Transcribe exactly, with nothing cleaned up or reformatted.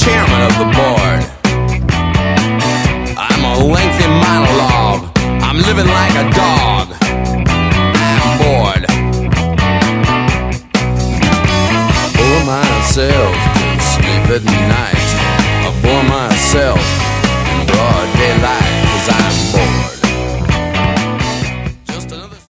chairman of the board. I'm a lengthy monologue. I'm living like a dog. I'm bored. I bore myself to sleep at night. I bore myself